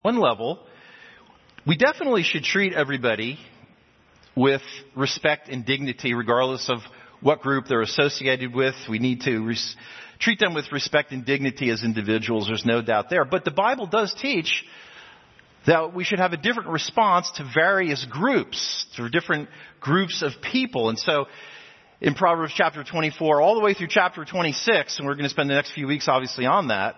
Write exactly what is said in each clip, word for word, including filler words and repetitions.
One level, we definitely should treat everybody with respect and dignity regardless of what group they're associated with. We need to res- treat them with respect and dignity as individuals. There's no doubt there. But the Bible does teach that we should have a different response to various groups, to different groups of people. And so in Proverbs chapter twenty-four, all the way through chapter twenty-six, and we're going to spend the next few weeks obviously on that,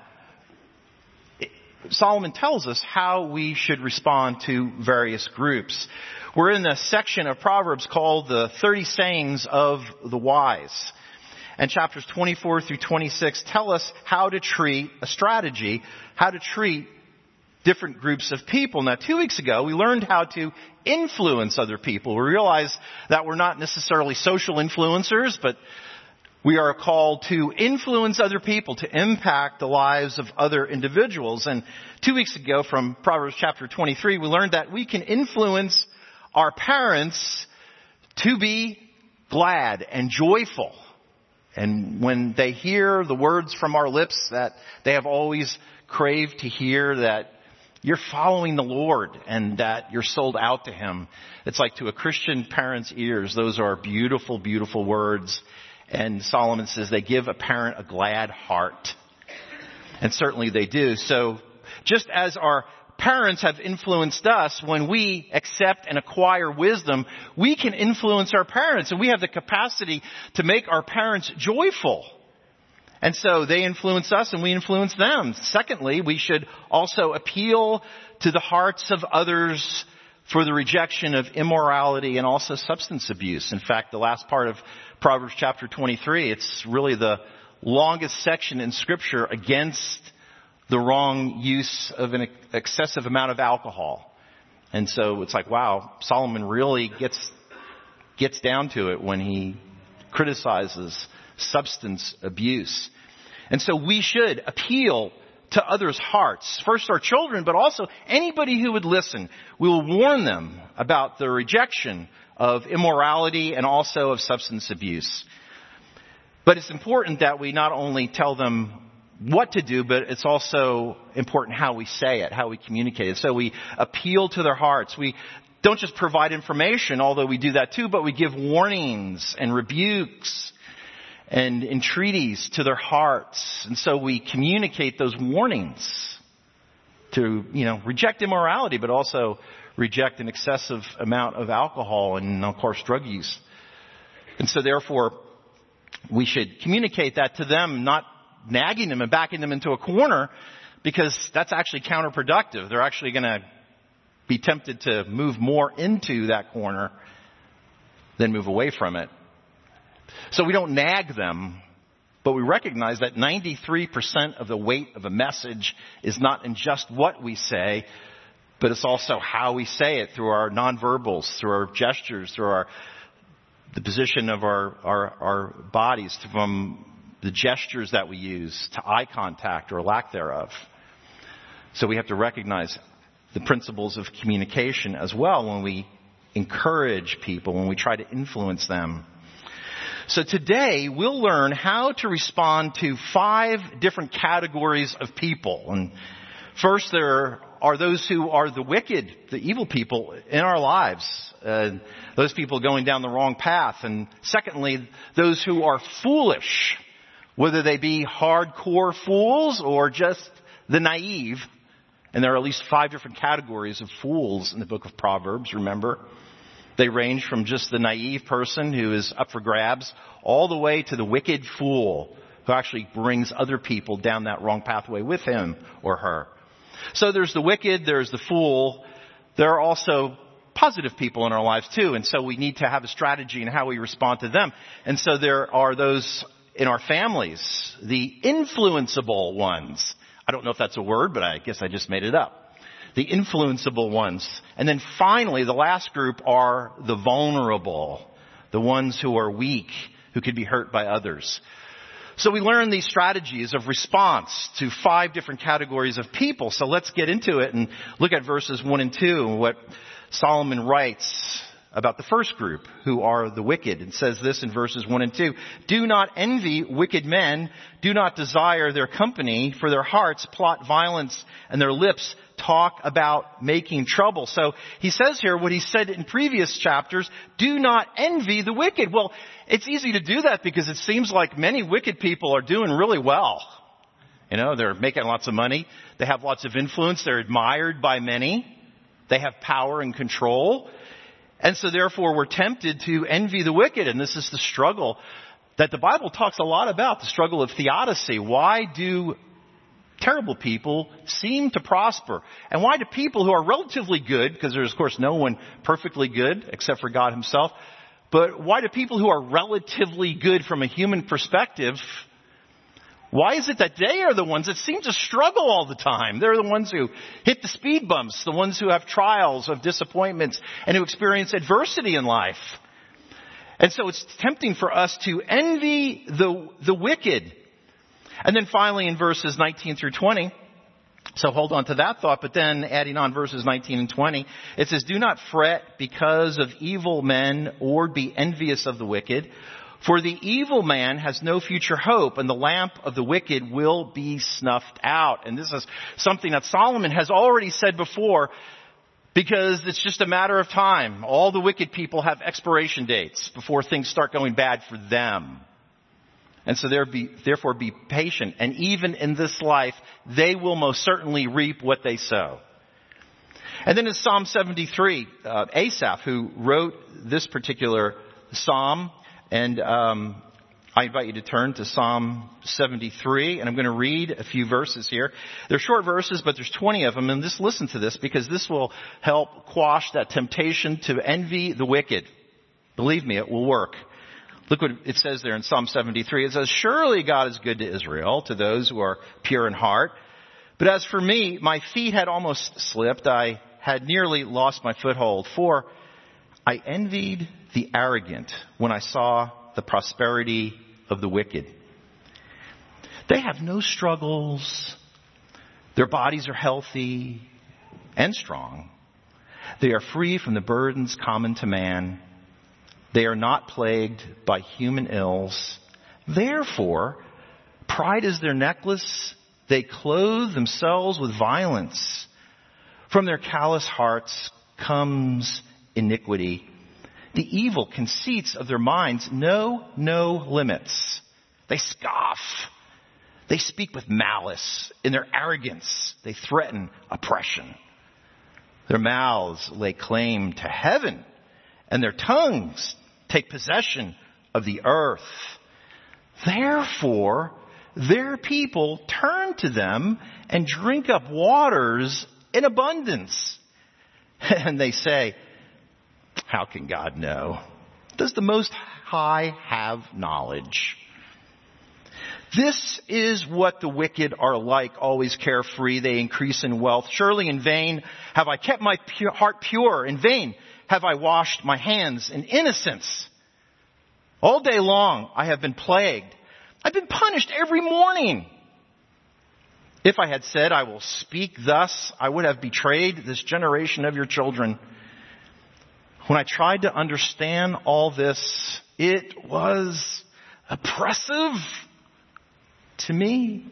Solomon tells us how we should respond to various groups. We're in the section of Proverbs called the thirty sayings of the wise. And chapters twenty-four through twenty-six tell us how to treat a strategy, how to treat different groups of people. Now, two weeks ago, we learned how to influence other people. We realized that we're not necessarily social influencers, but we are called to influence other people, to impact the lives of other individuals. And two weeks ago from Proverbs chapter twenty-three, we learned that we can influence our parents to be glad and joyful. And when they hear the words from our lips that they have always craved to hear, that you're following the Lord and that you're sold out to Him. It's like to a Christian parent's ears, those are beautiful, beautiful words. And Solomon says they give a parent a glad heart. And certainly they do. So just as our parents have influenced us, when we accept and acquire wisdom, we can influence our parents. And we have the capacity to make our parents joyful. And so they influence us and we influence them. Secondly, we should also appeal to the hearts of others for the rejection of immorality and also substance abuse. In fact, the last part of Proverbs chapter twenty-three, it's really the longest section in Scripture against the wrong use of an excessive amount of alcohol. And so it's like, wow, Solomon really gets gets down to it when he criticizes substance abuse. And so we should appeal to others' hearts. First our children, but also anybody who would listen. We will warn them about the rejection of immorality and also of substance abuse. But it's important that we not only tell them what to do, but it's also important how we say it, how we communicate it. So we appeal to their hearts. We don't just provide information, although we do that too, but we give warnings and rebukes and entreaties to their hearts. And so we communicate those warnings to, you know, reject immorality, but also reject an excessive amount of alcohol and, of course, drug use. And so therefore, we should communicate that to them, not nagging them and backing them into a corner, because that's actually counterproductive. They're actually going to be tempted to move more into that corner than move away from it. So we don't nag them, but we recognize that ninety-three percent of the weight of a message is not in just what we say, but it's also how we say it through our nonverbals, through our gestures, through our the position of our, our, our bodies, from the gestures that we use to eye contact or lack thereof. So we have to recognize the principles of communication as well when we encourage people, when we try to influence them. So today we'll learn how to respond to five different categories of people. And first, there are those who are the wicked, the evil people in our lives. Uh, those people going down the wrong path. And secondly, those who are foolish, whether they be hardcore fools or just the naive. And there are at least five different categories of fools in the book of Proverbs, remember. They range from just the naive person who is up for grabs all the way to the wicked fool who actually brings other people down that wrong pathway with him or her. So there's the wicked, there's the fool. There are also positive people in our lives too. And so we need to have a strategy in how we respond to them. And so there are those in our families, the influenceable ones. I don't know if that's a word, but I guess I just made it up. The influenceable ones. And then finally, the last group are the vulnerable, the ones who are weak, who could be hurt by others. So we learn these strategies of response to five different categories of people. So let's get into it and look at verses one and two, and what Solomon writes about the first group, who are the wicked. It says this in verses one and two. Do not envy wicked men. Do not desire their company, for their hearts plot violence and their lips talk about making trouble. So he says here what he said in previous chapters, do not envy the wicked. Well, it's easy to do that because it seems like many wicked people are doing really well. You know, they're making lots of money. They have lots of influence. They're admired by many. They have power and control. And so therefore we're tempted to envy the wicked. And this is the struggle that the Bible talks a lot about, the struggle of theodicy. Why do terrible people seem to prosper? And why do people who are relatively good, because there's of course no one perfectly good except for God himself, but why do people who are relatively good from a human perspective, why is it that they are the ones that seem to struggle all the time? They're the ones who hit the speed bumps, the ones who have trials of disappointments and who experience adversity in life. And so it's tempting for us to envy the, the wicked. And then finally in verses nineteen through twenty, so hold on to that thought, but then adding on verses nineteen and twenty, it says, do not fret because of evil men or be envious of the wicked. For the evil man has no future hope, and the lamp of the wicked will be snuffed out. And this is something that Solomon has already said before, because it's just a matter of time. All the wicked people have expiration dates before things start going bad for them. And so there be, therefore be patient. And even in this life, they will most certainly reap what they sow. And then in Psalm seventy-three, uh, Asaph, who wrote this particular psalm, and um, I invite you to turn to Psalm seventy-three, and I'm going to read a few verses here. They're short verses, but there's twenty of them, and just listen to this because this will help quash that temptation to envy the wicked. Believe me, it will work. Look what it says there in Psalm seventy-three. It says, surely God is good to Israel, to those who are pure in heart. But as for me, my feet had almost slipped. I had nearly lost my foothold, for I envied the arrogant when I saw the prosperity of the wicked. They have no struggles. Their bodies are healthy and strong. They are free from the burdens common to man. They are not plagued by human ills. Therefore, pride is their necklace. They clothe themselves with violence. From their callous hearts comes iniquity. The evil conceits of their minds know no limits. They scoff. They speak with malice. In their arrogance, they threaten oppression. Their mouths lay claim to heaven, and their tongues take possession of the earth. Therefore, their people turn to them and drink up waters in abundance. And they say, how can God know? Does the Most High have knowledge? This is what the wicked are like, always carefree. They increase in wealth. Surely in vain have I kept my pu- heart pure. In vain have I washed my hands in innocence. All day long I have been plagued. I've been punished every morning. If I had said, I will speak thus, I would have betrayed this generation of your children. When I tried to understand all this, it was oppressive to me.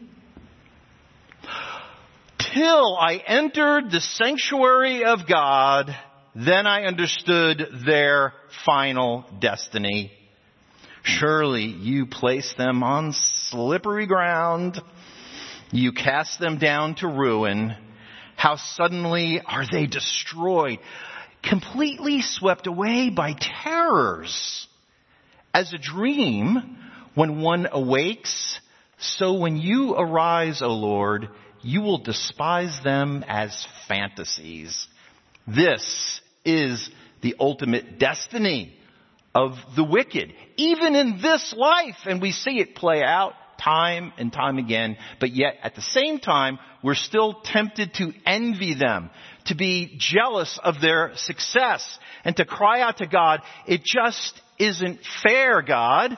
Till I entered the sanctuary of God, then I understood their final destiny. Surely you place them on slippery ground. You cast them down to ruin. How suddenly are they destroyed, completely swept away by terrors. As a dream, when one awakes, so when you arise, O Lord, you will despise them as fantasies. This is the ultimate destiny of the wicked, even in this life. And we see it play out time and time again. But yet, at the same time, we're still tempted to envy them, to be jealous of their success, and to cry out to God, it just isn't fair, God.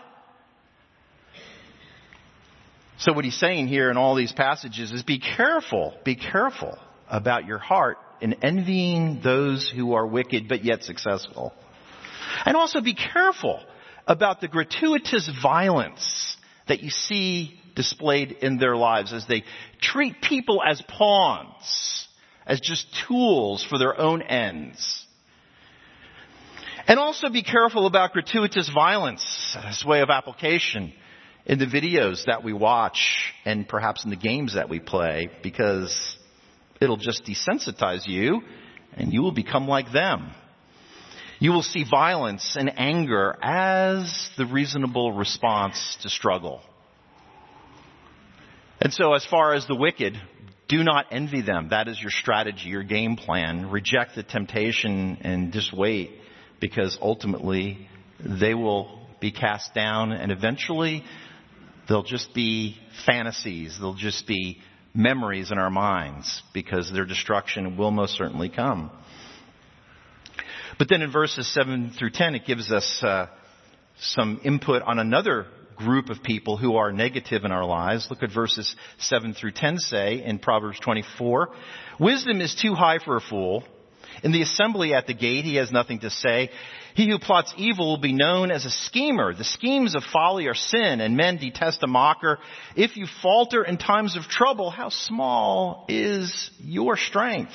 So what he's saying here in all these passages is be careful, be careful about your heart in envying those who are wicked but yet successful. And also be careful about the gratuitous violence that you see displayed in their lives as they treat people as pawns, as just tools for their own ends. And also be careful about gratuitous violence as way of application in the videos that we watch and perhaps in the games that we play, because it'll just desensitize you and you will become like them. You will see violence and anger as the reasonable response to struggle. And so as far as the wicked, do not envy them. That is your strategy, your game plan. Reject the temptation and just wait, because ultimately they will be cast down and eventually they'll just be fantasies. They'll just be memories in our minds, because their destruction will most certainly come. But then in verses seven through ten, it gives us uh, some input on another group of people who are negative in our lives. Look at verses seven through ten say in Proverbs twenty-four, wisdom is too high for a fool. In the assembly at the gate, he has nothing to say. He who plots evil will be known as a schemer. The schemes of folly are sin, and men detest a mocker. If you falter in times of trouble, how small is your strength?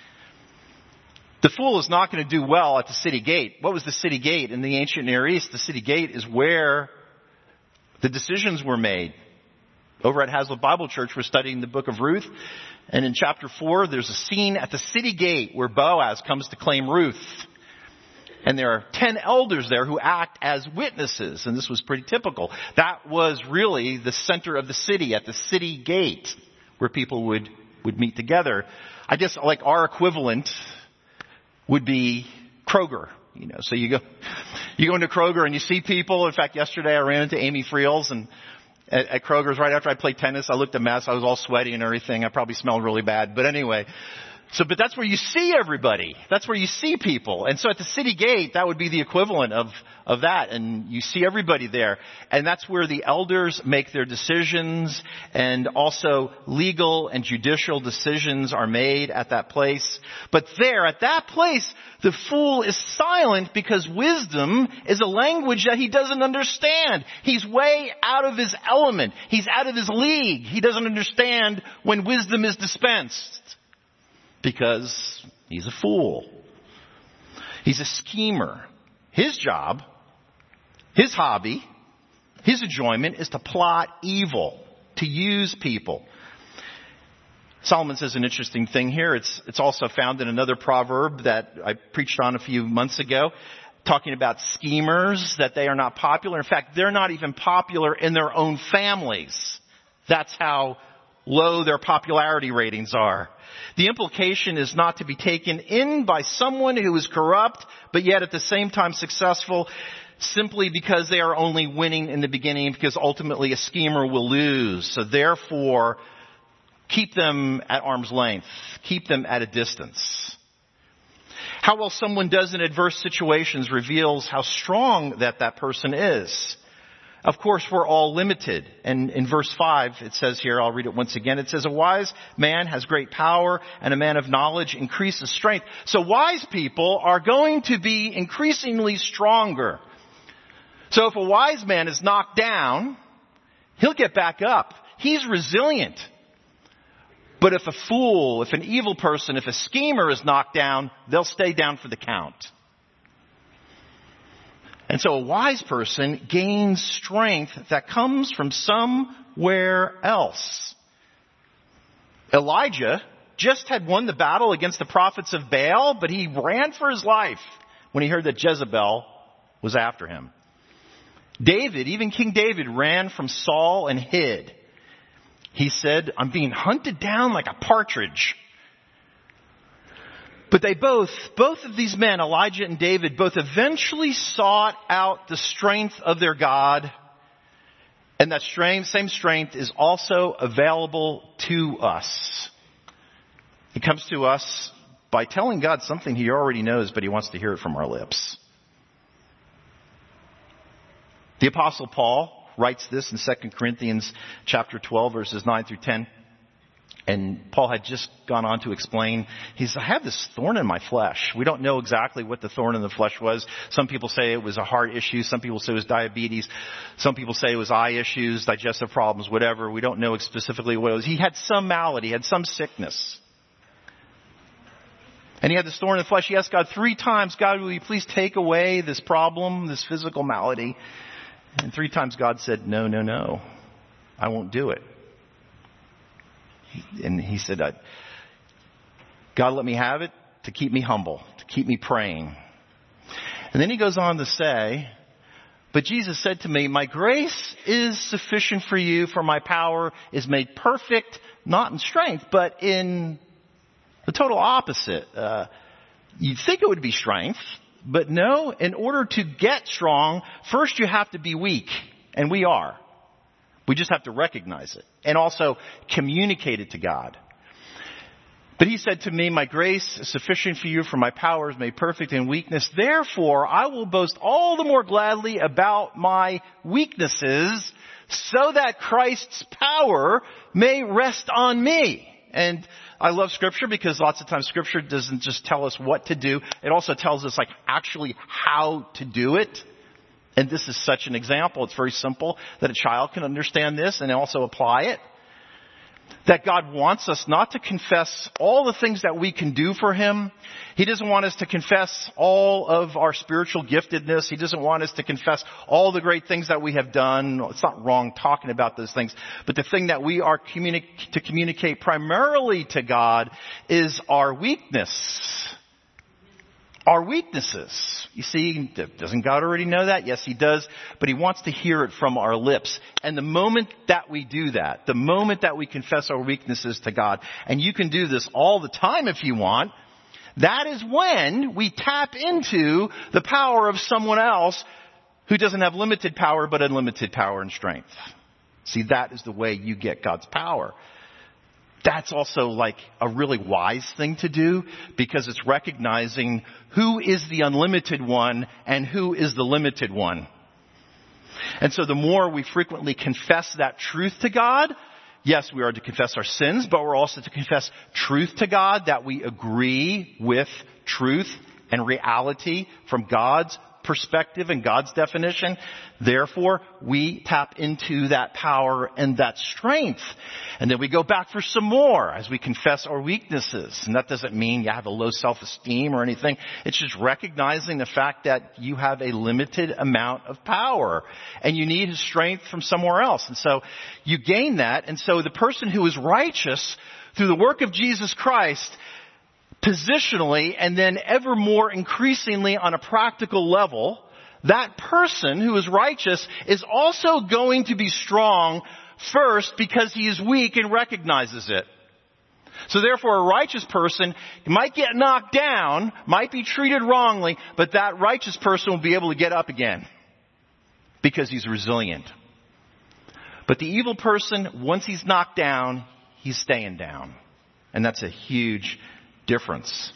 The fool is not going to do well at the city gate. What was the city gate in the ancient Near East? The city gate is where the decisions were made. Over at Hazlitt Bible Church, we're studying the book of Ruth. And in chapter four, there's a scene at the city gate where Boaz comes to claim Ruth. And there are ten elders there who act as witnesses. And this was pretty typical. That was really the center of the city, at the city gate, where people would, would meet together. I guess like our equivalent would be Kroger. You know, so you go, you go into Kroger and you see people. In fact, yesterday I ran into Amy Friels and at, at Kroger's right after I played tennis. I looked a mess. I was all sweaty and everything. I probably smelled really bad. But anyway, so, but that's where you see everybody. That's where you see people. And so at the city gate, that would be the equivalent of, of that. And you see everybody there. And that's where the elders make their decisions, and also legal and judicial decisions are made at that place. But there, at that place, the fool is silent, because wisdom is a language that he doesn't understand. He's way out of his element. He's out of his league. He doesn't understand when wisdom is dispensed, because he's a fool. He's a schemer. His job, his hobby, his enjoyment is to plot evil, to use people. Solomon says an interesting thing here. It's, it's also found in another proverb that I preached on a few months ago, talking about schemers, that they are not popular. In fact, they're not even popular in their own families. That's how low their popularity ratings are. The implication is not to be taken in by someone who is corrupt, but yet at the same time successful, simply because they are only winning in the beginning, because ultimately a schemer will lose. So therefore, keep them at arm's length. Keep them at a distance. How well someone does in adverse situations reveals how strong that that person is. Of course, we're all limited. And in verse five, it says here, I'll read it once again. It says, a wise man has great power, and a man of knowledge increases strength. So wise people are going to be increasingly stronger. So if a wise man is knocked down, he'll get back up. He's resilient. But if a fool, if an evil person, if a schemer is knocked down, they'll stay down for the count. And so a wise person gains strength that comes from somewhere else. Elijah just had won the battle against the prophets of Baal, but he ran for his life when he heard that Jezebel was after him. David, even King David, ran from Saul and hid. He said, I'm being hunted down like a partridge. But they both, both of these men, Elijah and David, both eventually sought out the strength of their God. And that strength, same strength is also available to us. It comes to us by telling God something He already knows, but He wants to hear it from our lips. The Apostle Paul writes this in Second Corinthians chapter twelve, verses nine through ten. And Paul had just gone on to explain, he says, I have this thorn in my flesh. We don't know exactly what the thorn in the flesh was. Some people say it was a heart issue. Some people say it was diabetes. Some people say it was eye issues, digestive problems, whatever. We don't know specifically what it was. He had some malady, he had some sickness. And he had this thorn in the flesh. He asked God three times, God, will you please take away this problem, this physical malady? And three times God said, no, no, no, I won't do it. And he said, God, let me have it to keep me humble, to keep me praying. And then he goes on to say, but Jesus said to me, my grace is sufficient for you, for my power is made perfect, not in strength, but in the total opposite. Uh, you'd think it would be strength, but no, in order to get strong, first you have to be weak. And we are. We just have to recognize it and also communicate it to God. But he said to me, my grace is sufficient for you, for my power is made perfect in weakness. Therefore, I will boast all the more gladly about my weaknesses, so that Christ's power may rest on me. And I love Scripture because lots of times Scripture doesn't just tell us what to do. It also tells us like actually how to do it. And this is such an example. It's very simple that a child can understand this and also apply it. That God wants us not to confess all the things that we can do for Him. He doesn't want us to confess all of our spiritual giftedness. He doesn't want us to confess all the great things that we have done. It's not wrong talking about those things. But the thing that we are communi- to communicate primarily to God is our weakness. Our weaknesses. You see, doesn't God already know that? Yes, He does. But He wants to hear it from our lips. And the moment that we do that, the moment that we confess our weaknesses to God, and you can do this all the time if you want, that is when we tap into the power of someone else who doesn't have limited power but unlimited power and strength. See, that is the way you get God's power. That's also like a really wise thing to do because it's recognizing who is the unlimited one and who is the limited one. And so the more we frequently confess that truth to God, yes, we are to confess our sins, but we're also to confess truth to God, that we agree with truth and reality from God's perspective and God's definition. Therefore, we tap into that power and that strength. And then we go back for some more as we confess our weaknesses. And that doesn't mean you have a low self-esteem or anything. It's just recognizing the fact that you have a limited amount of power and you need His strength from somewhere else. And so you gain that. And so the person who is righteous through the work of Jesus Christ, positionally and then ever more increasingly on a practical level, that person who is righteous is also going to be strong first because he is weak and recognizes it. So therefore a righteous person might get knocked down, might be treated wrongly, but that righteous person will be able to get up again because he's resilient. But the evil person, once he's knocked down, he's staying down. And that's a huge difference.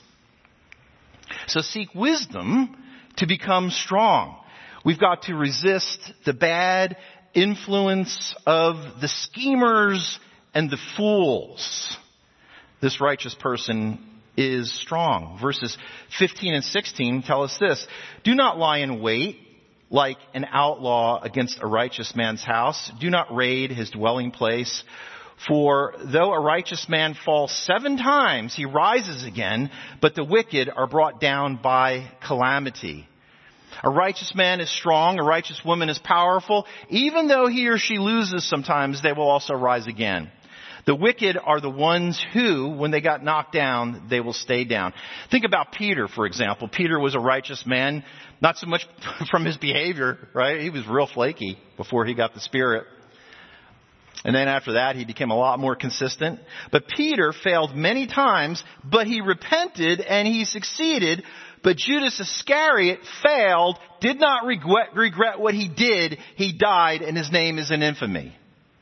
So seek wisdom to become strong. We've got to resist the bad influence of the schemers and the fools. This righteous person is strong. Verses fifteen and sixteen tell us this. Do not lie in wait like an outlaw against a righteous man's house. Do not raid his dwelling place. For though a righteous man falls seven times, he rises again, but the wicked are brought down by calamity. A righteous man is strong, a righteous woman is powerful. Even though he or she loses sometimes, they will also rise again. The wicked are the ones who, when they got knocked down, they will stay down. Think about Peter, for example. Peter was a righteous man, not so much from his behavior, right? He was real flaky before he got the Spirit. And then after that, he became a lot more consistent. But Peter failed many times, but he repented and he succeeded. But Judas Iscariot failed, did not regret, regret what he did. He died, and his name is in infamy.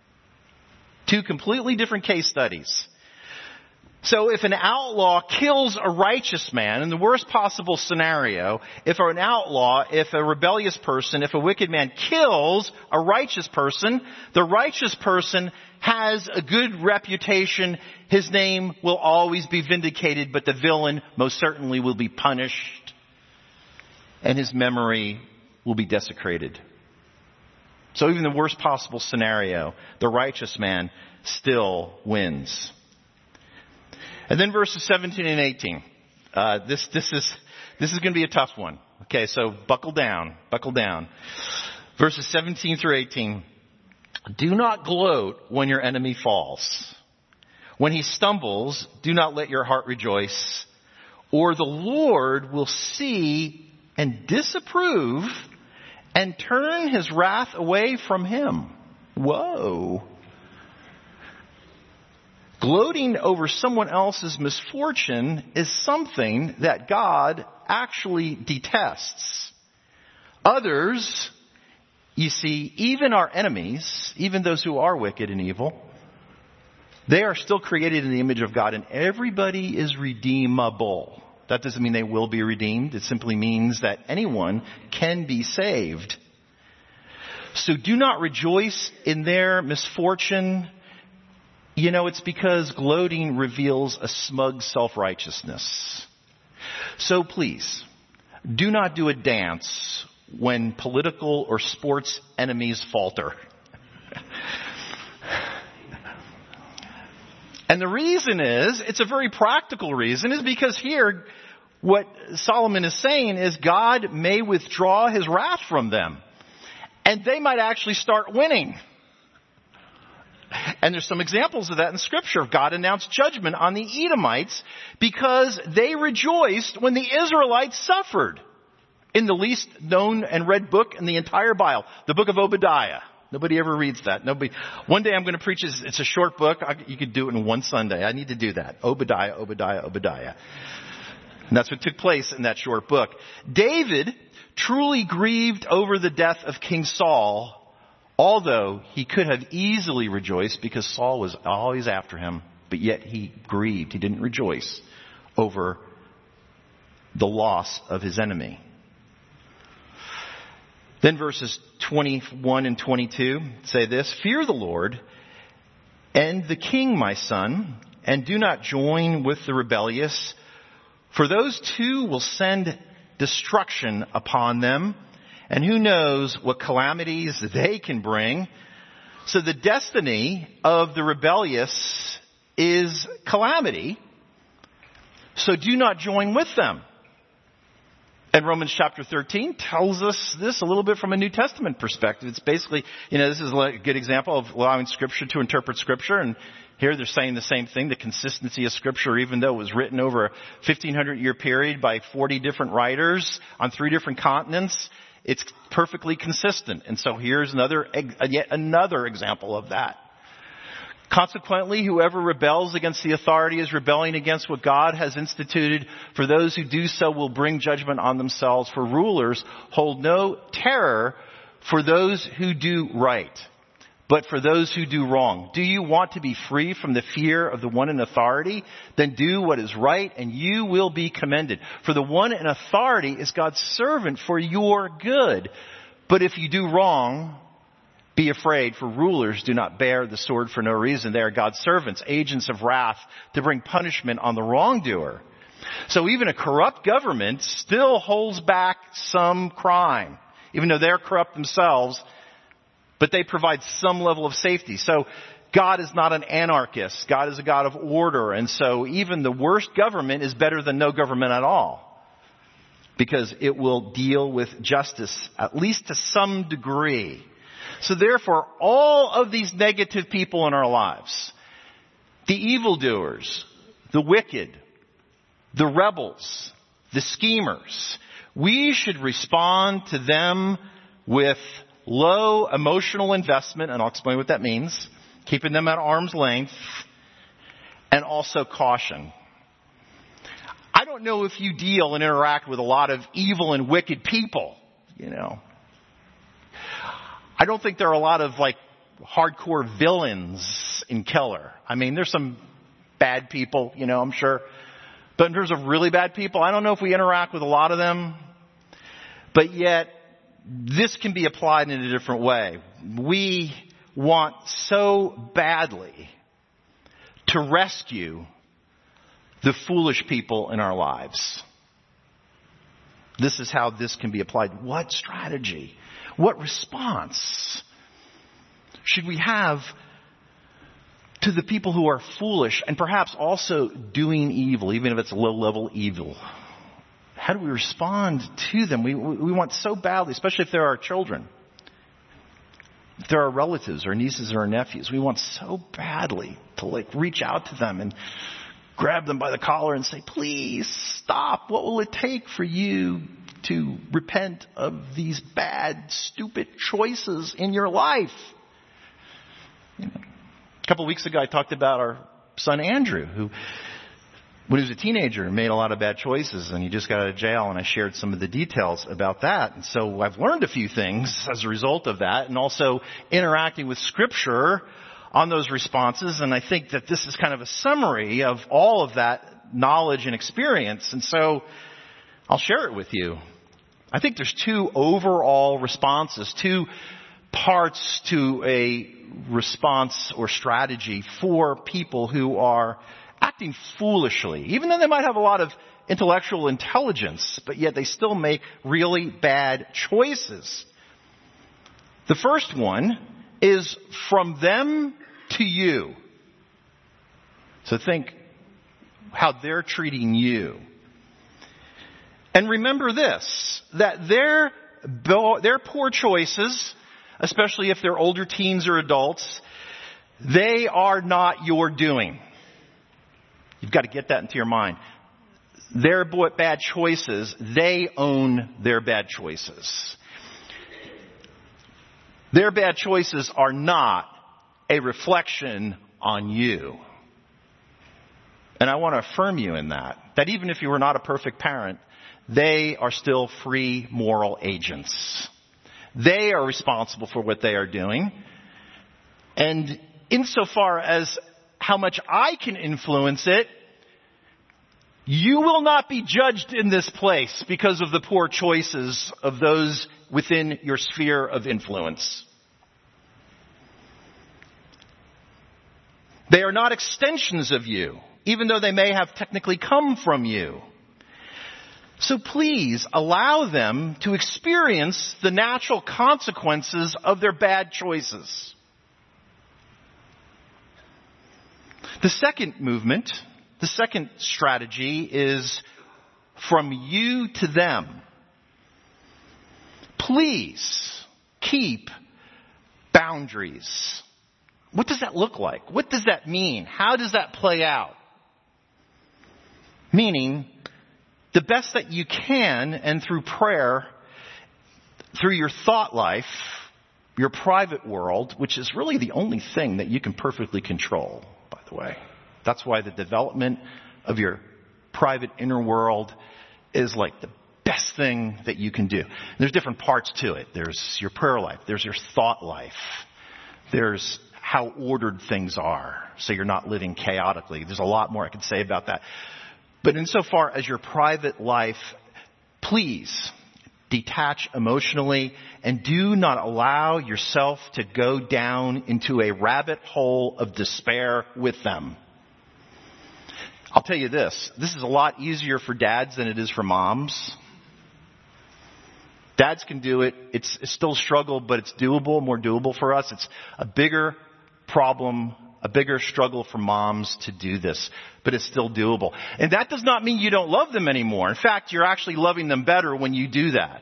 Two completely different case studies. So if an outlaw kills a righteous man, in the worst possible scenario, if an outlaw, if a rebellious person, if a wicked man kills a righteous person, the righteous person has a good reputation. His name will always be vindicated, but the villain most certainly will be punished, and his memory will be desecrated. So even the worst possible scenario, the righteous man still wins. And then verses seventeen and eighteen. Uh, this, this is, this is going to be a tough one. Okay, so buckle down, buckle down. Verses seventeen through eighteen. Do not gloat when your enemy falls. When he stumbles, do not let your heart rejoice, or the Lord will see and disapprove and turn his wrath away from him. Whoa. Gloating over someone else's misfortune is something that God actually detests. Others, you see, even our enemies, even those who are wicked and evil, they are still created in the image of God, and everybody is redeemable. That doesn't mean they will be redeemed. It simply means that anyone can be saved. So do not rejoice in their misfortune. You know, it's because gloating reveals a smug self-righteousness. So please, do not do a dance when political or sports enemies falter. And the reason is, it's a very practical reason, is because here, what Solomon is saying is God may withdraw his wrath from them. And they might actually start winning. And there's some examples of that in Scripture. God announced judgment on the Edomites because they rejoiced when the Israelites suffered. In the least known and read book in the entire Bible, the book of Obadiah. Nobody ever reads that. Nobody. One day I'm going to preach this. It's a short book. I, you could do it in one Sunday. I need to do that. Obadiah, Obadiah, Obadiah. And that's what took place in that short book. David truly grieved over the death of King Saul, although he could have easily rejoiced because Saul was always after him, but yet he grieved. He didn't rejoice over the loss of his enemy. Then verses twenty-one and twenty-two say this: Fear the Lord and the king, my son, and do not join with the rebellious, for those two will send destruction upon them, and who knows what calamities they can bring. So the destiny of the rebellious is calamity. So do not join with them. And Romans chapter thirteen tells us this a little bit from a New Testament perspective. It's basically, you know, this is a good example of allowing Scripture to interpret Scripture. And here they're saying the same thing, the consistency of Scripture, even though it was written over a fifteen hundred year period by forty different writers on three different continents. It's perfectly consistent. And so here's another, yet another example of that. Consequently, whoever rebels against the authority is rebelling against what God has instituted. For those who do so will bring judgment on themselves. For rulers hold no terror for those who do right, but for those who do wrong. Do you want to be free from the fear of the one in authority? Then do what is right, and you will be commended. For the one in authority is God's servant for your good. But if you do wrong, be afraid, for rulers do not bear the sword for no reason. They are God's servants, agents of wrath, to bring punishment on the wrongdoer. So even a corrupt government still holds back some crime, even though they're corrupt themselves, but they provide some level of safety. So God is not an anarchist. God is a God of order. And so even the worst government is better than no government at all, because it will deal with justice, at least to some degree. So therefore, all of these negative people in our lives, the evildoers, the wicked, the rebels, the schemers, we should respond to them with low emotional investment, and I'll explain what that means, keeping them at arm's length, and also caution. I don't know if you deal and interact with a lot of evil and wicked people, you know. I don't think there are a lot of like hardcore villains in Keller. I mean, there's some bad people, you know, I'm sure. But in terms of really bad people, I don't know if we interact with a lot of them. But yet, this can be applied in a different way. We want so badly to rescue the foolish people in our lives. This is how this can be applied. What strategy? What response should we have to the people who are foolish and perhaps also doing evil, even if it's low-level evil? How do we respond to them? We, we want so badly, especially if they're our children. If they're our relatives or nieces or nephews, we want so badly to like reach out to them and grab them by the collar and say, please stop. What will it take for you to repent of these bad, stupid choices in your life? You know, a couple of weeks ago, I talked about our son Andrew, who, when he was a teenager, made a lot of bad choices, and he just got out of jail, and I shared some of the details about that. And so I've learned a few things as a result of that, and also interacting with Scripture on those responses. And I think that this is kind of a summary of all of that knowledge and experience. And so I'll share it with you. I think there's two overall responses, two parts to a response or strategy for people who are acting foolishly, even though they might have a lot of intellectual intelligence, but yet they still make really bad choices. The first one is from them to you. So think how they're treating you. And remember this, that their, their poor choices, especially if they're older teens or adults, they are not your doing. You've got to get that into your mind. Their bad choices, they own their bad choices. Their bad choices are not a reflection on you. And I want to affirm you in that. That even if you were not a perfect parent, they are still free moral agents. They are responsible for what they are doing. And insofar as how much I can influence it, you will not be judged in this place because of the poor choices of those within your sphere of influence. They are not extensions of you, even though they may have technically come from you. So please allow them to experience the natural consequences of their bad choices. The second movement, the second strategy is from you to them. Please keep boundaries. What does that look like? What does that mean? How does that play out? Meaning, the best that you can, and through prayer, through your thought life, your private world, which is really the only thing that you can perfectly control, by the way. That's why the development of your private inner world is like the best thing that you can do. There's different parts to it. There's your prayer life. There's your thought life. There's how ordered things are, so you're not living chaotically. There's a lot more I could say about that. But insofar as your private life, please detach emotionally and do not allow yourself to go down into a rabbit hole of despair with them. I'll tell you this, this is a lot easier for dads than it is for moms. Dads can do it. It's, it's still a struggle, but it's doable, more doable for us. It's a bigger problem, a bigger struggle for moms to do this, but it's still doable. And that does not mean you don't love them anymore. In fact, you're actually loving them better when you do that.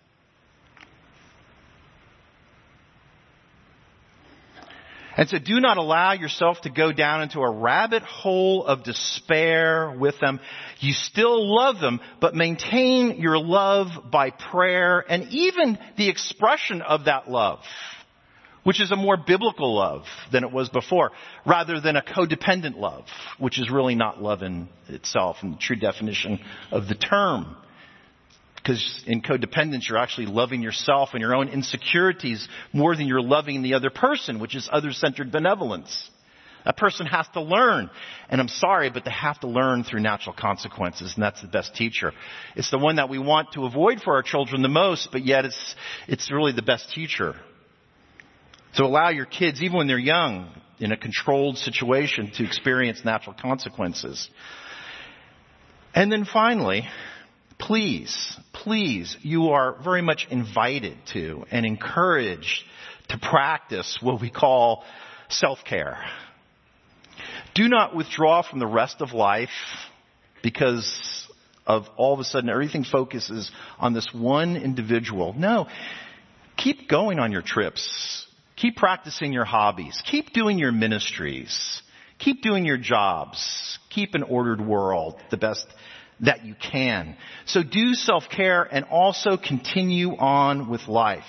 And so do not allow yourself to go down into a rabbit hole of despair with them. You still love them, but maintain your love by prayer and even the expression of that love, which is a more biblical love than it was before, rather than a codependent love, which is really not love in itself in the true definition of the term. Because in codependence, you're actually loving yourself and your own insecurities more than you're loving the other person, which is other-centered benevolence. That person has to learn. And I'm sorry, but they have to learn through natural consequences, and that's the best teacher. It's the one that we want to avoid for our children the most, but yet it's, it's really the best teacher. So allow your kids, even when they're young, in a controlled situation, to experience natural consequences. And then finally, please, please, you are very much invited to and encouraged to practice what we call self-care. Do not withdraw from the rest of life because of all of a sudden everything focuses on this one individual. No, keep going on your trips. Keep practicing your hobbies. Keep doing your ministries. Keep doing your jobs. Keep an ordered world the best that you can. So do self-care and also continue on with life.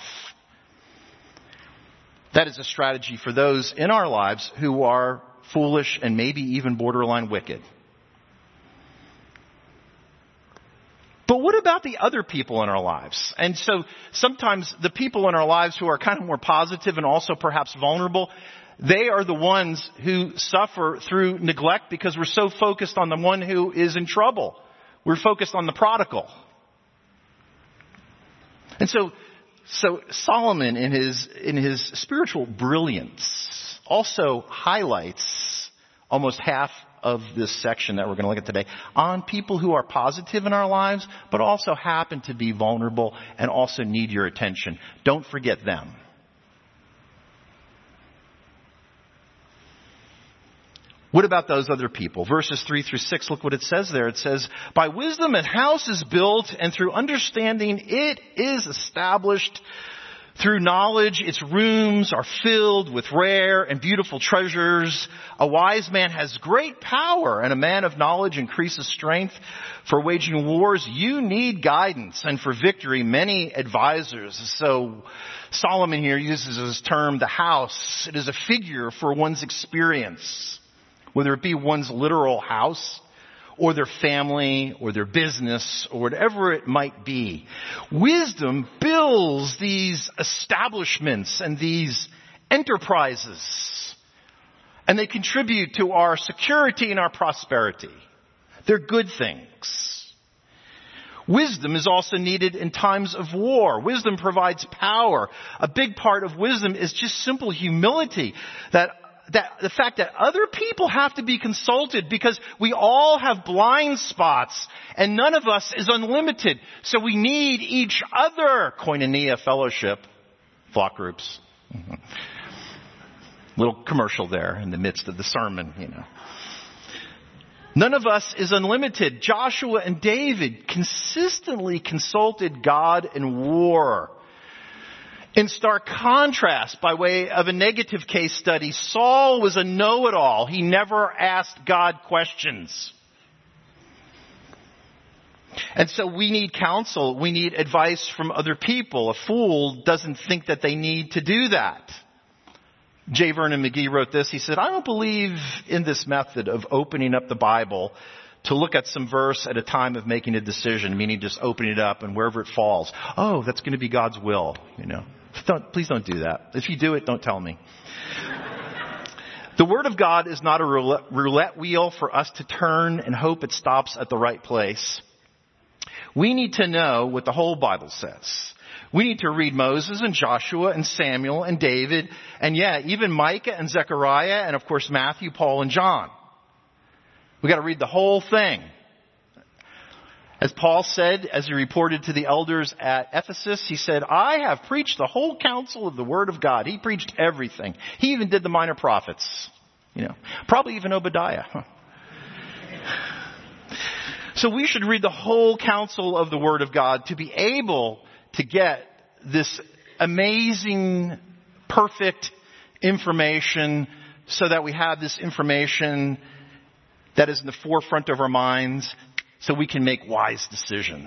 That is a strategy for those in our lives who are foolish and maybe even borderline wicked. But what about the other people in our lives? And so sometimes the people in our lives who are kind of more positive and also perhaps vulnerable, they are the ones who suffer through neglect because we're so focused on the one who is in trouble. We're focused on the prodigal. And so, so Solomon in his, in his spiritual brilliance also highlights almost half of this section that we're going to look at today on people who are positive in our lives, but also happen to be vulnerable and also need your attention. Don't forget them. What about those other people? Verses three through six, look what it says there. It says, by wisdom a house is built, and through understanding it is established. Through knowledge, its rooms are filled with rare and beautiful treasures. A wise man has great power, and a man of knowledge increases strength. For waging wars, you need guidance, and for victory, many advisors. So Solomon here uses his term, the house. It is a figure for one's experience, whether it be one's literal house, or their family, or their business, or whatever it might be. Wisdom builds these establishments and these enterprises. And they contribute to our security and our prosperity. They're good things. Wisdom is also needed in times of war. Wisdom provides power. A big part of wisdom is just simple humility. That That the fact that other people have to be consulted because we all have blind spots and none of us is unlimited. So we need each other. Koinonia fellowship, flock groups. Mm-hmm. Little commercial there in the midst of the sermon, you know. None of us is unlimited. Joshua and David consistently consulted God in war. In stark contrast, by way of a negative case study, Saul was a know-it-all. He never asked God questions. And so we need counsel. We need advice from other people. A fool doesn't think that they need to do that. J. Vernon McGee wrote this. He said, I don't believe in this method of opening up the Bible to look at some verse at a time of making a decision, meaning just opening it up and wherever it falls. Oh, that's going to be God's will, you know. Don't, please don't do that. If you do it, don't tell me. The Word of God is not a roulette, roulette wheel for us to turn and hope it stops at the right place. We need to know what the whole Bible says. We need to read Moses and Joshua and Samuel and David and yeah, even Micah and Zechariah and of course Matthew, Paul, and John. We got to read the whole thing. As Paul said, as he reported to the elders at Ephesus, he said, I have preached the whole counsel of the Word of God. He preached everything. He even did the minor prophets. You know, probably even Obadiah. Huh. So we should read the whole counsel of the Word of God to be able to get this amazing, perfect information so that we have this information that is in the forefront of our minds so we can make wise decisions.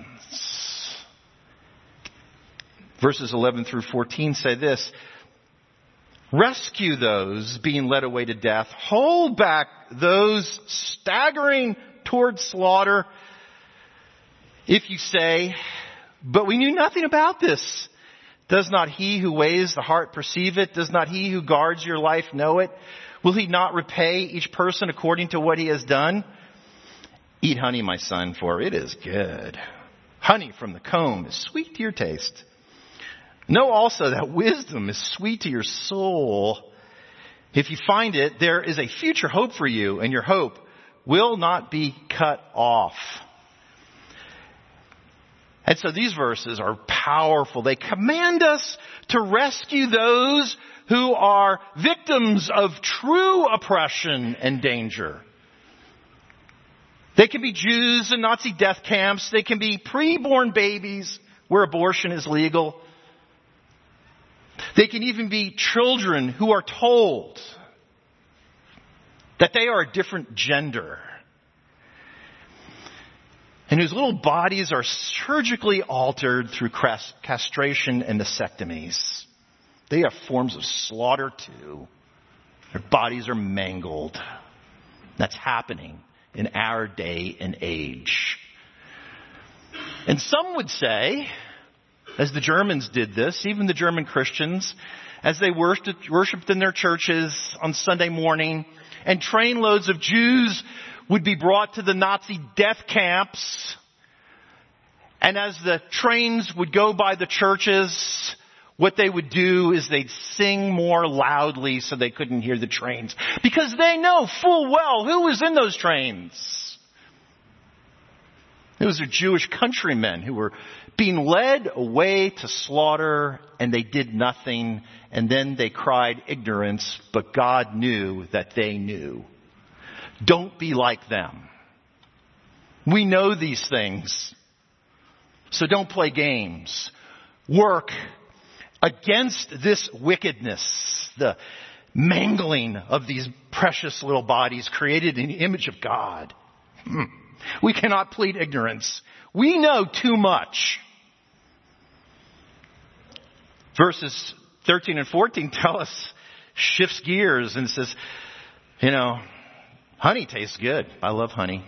Verses eleven through fourteen say this, rescue those being led away to death, hold back those staggering toward slaughter. If you say, but we knew nothing about this, does not he who weighs the heart perceive it? Does not he who guards your life know it? Will he not repay each person according to what he has done? Eat honey, my son, for it is good. Honey from the comb is sweet to your taste. Know also that wisdom is sweet to your soul. If you find it, there is a future hope for you, and your hope will not be cut off. And And so these verses are powerful. They command us to rescue those who are victims of true oppression and danger. They can be Jews in Nazi death camps. They can be preborn babies where abortion is legal. They can even be children who are told that they are a different gender, and whose little bodies are surgically altered through castration and mastectomies. They have forms of slaughter too. Their bodies are mangled. That's happening in our day and age. And some would say, as the Germans did this, even the German Christians, as they worshipped, worshipped in their churches on Sunday morning, and trainloads of Jews would be brought to the Nazi death camps. And as the trains would go by the churches, what they would do is they'd sing more loudly so they couldn't hear the trains. Because they know full well who was in those trains. Those are Jewish countrymen who were being led away to slaughter, and they did nothing. And then they cried ignorance, but God knew that they knew. Don't be like them. We know these things. So don't play games. Work against this wickedness, the mangling of these precious little bodies created in the image of God. We cannot plead ignorance. We know too much. Verses thirteen and fourteen tell us, shifts gears and says, you know, honey tastes good. I love honey.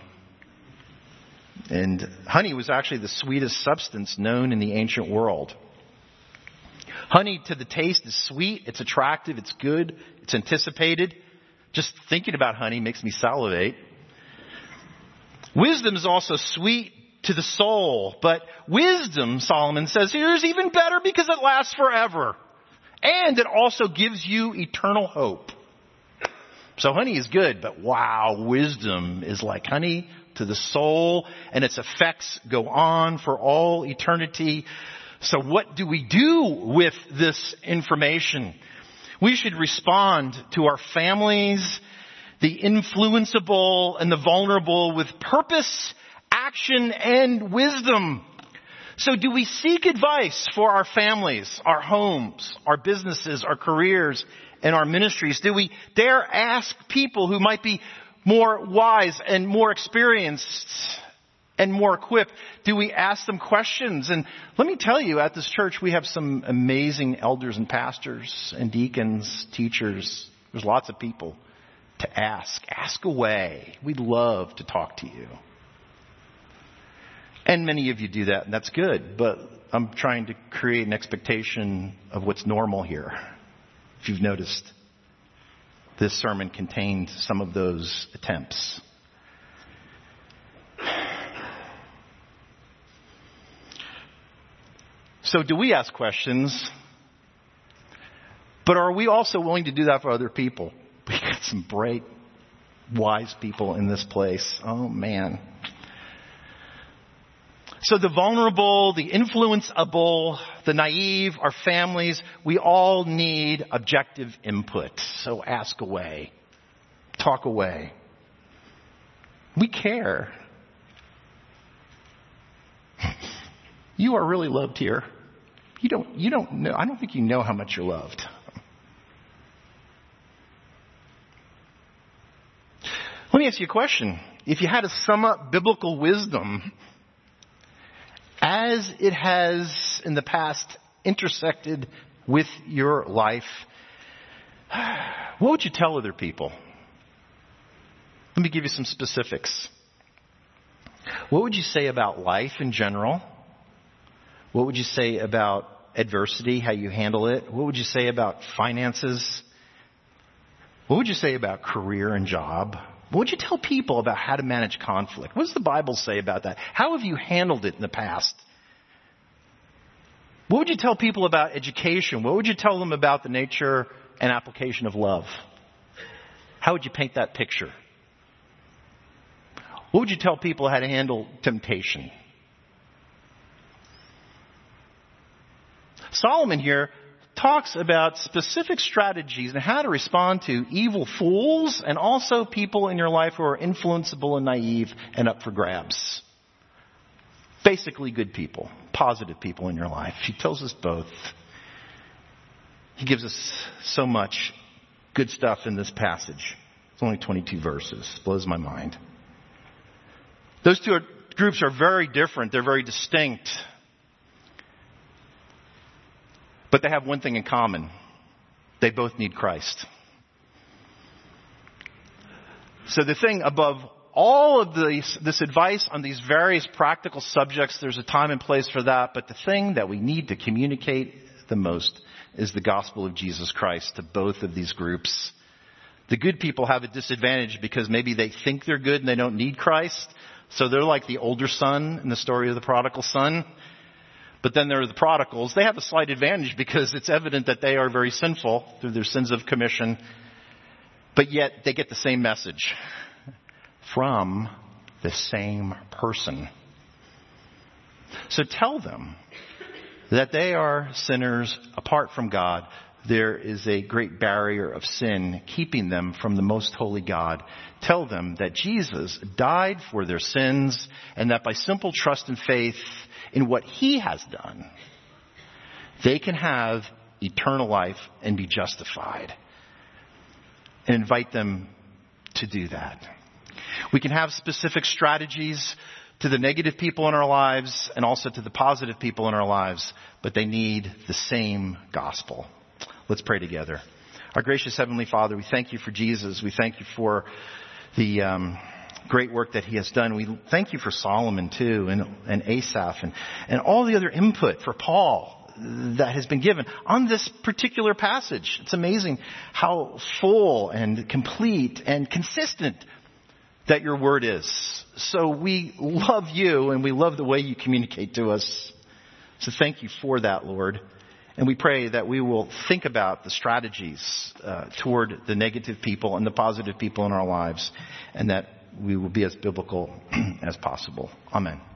And honey was actually the sweetest substance known in the ancient world. Honey to the taste is sweet, it's attractive, it's good, it's anticipated. Just thinking about honey makes me salivate. Wisdom is also sweet to the soul, but wisdom, Solomon says here, is even better because it lasts forever. And it also gives you eternal hope. So honey is good, but wow, wisdom is like honey to the soul, and its effects go on for all eternity. So what do we do with this information? We should respond to our families, the influenceable and the vulnerable, with purpose, action, and wisdom. So do we seek advice for our families, our homes, our businesses, our careers, and our ministries? Do we dare ask people who might be more wise and more experienced and more equipped? Do we ask them questions? And let me tell you, at this church, we have some amazing elders and pastors and deacons, teachers. There's lots of people to ask. Ask away. We'd love to talk to you. And many of you do that, and that's good. But I'm trying to create an expectation of what's normal here. If you've noticed, this sermon contained some of those attempts. So do we ask questions? But are we also willing to do that for other people? We got some bright, wise people in this place. Oh, man. So the vulnerable, the influenceable, the naive, our families, we all need objective input. So ask away. Talk away. We care. You are really loved here. You don't, you don't know, I don't think you know how much you're loved. Let me ask you a question. If you had to sum up biblical wisdom as it has in the past intersected with your life, what would you tell other people? Let me give you some specifics. What would you say about life in general? What would you say about adversity, how you handle it? What would you say about finances? What would you say about career and job? What would you tell people about how to manage conflict? What does the Bible say about that? How have you handled it in the past? What would you tell people about education? What would you tell them about the nature and application of love? How would you paint that picture? What would you tell people how to handle temptation? Solomon here talks about specific strategies and how to respond to evil fools and also people in your life who are influenceable and naive and up for grabs. Basically good people, positive people in your life. He tells us both. He gives us so much good stuff in this passage. It's only twenty-two verses. Blows my mind. Those two are, groups are very different. They're very distinct. But they have one thing in common. They both need Christ. So the thing above all of these, this advice on these various practical subjects, there's a time and place for that. But the thing that we need to communicate the most is the gospel of Jesus Christ to both of these groups. The good people have a disadvantage because maybe they think they're good and they don't need Christ. So they're like the older son in the story of the prodigal son. But then there are the prodigals. They have a slight advantage because it's evident that they are very sinful through their sins of commission. But yet they get the same message from the same person. So tell them that they are sinners apart from God. There is a great barrier of sin keeping them from the most holy God. Tell them that Jesus died for their sins and that by simple trust and faith in what he has done, they can have eternal life and be justified. And invite them to do that. We can have specific strategies to the negative people in our lives and also to the positive people in our lives, but they need the same gospel. Let's pray together. Our gracious Heavenly Father, we thank you for Jesus. We thank you for the um, great work that he has done. We thank you for Solomon too, and, and Asaph, and, and all the other input for Paul that has been given on this particular passage. It's amazing how full and complete and consistent that your word is. So we love you and we love the way you communicate to us. So thank you for that, Lord. And we pray that we will think about the strategies uh, toward the negative people and the positive people in our lives, and that we will be as biblical as possible. Amen.